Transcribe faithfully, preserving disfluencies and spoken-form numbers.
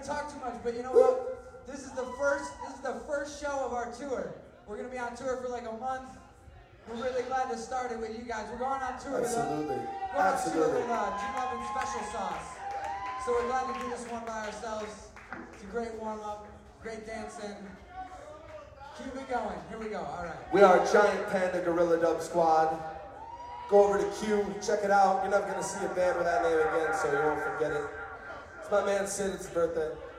gonna talk too much, but you know what? This is the first. This is the first show of our tour. We're gonna be on tour for like a month. We're really glad to start it with you guys. We're going on tour Absolutely. with uh, Absolutely. with uh, G-Love and Special Sauce. So we're glad to do this one by ourselves. It's a great warm-up, great dancing. Keep it going. Here we go. All right. We are Giant Panda Gorilla Dub Squad. Go over to Q, check it out. You're never gonna see a band with that name again, so you won't forget it. It's my man Sid, it's his birthday.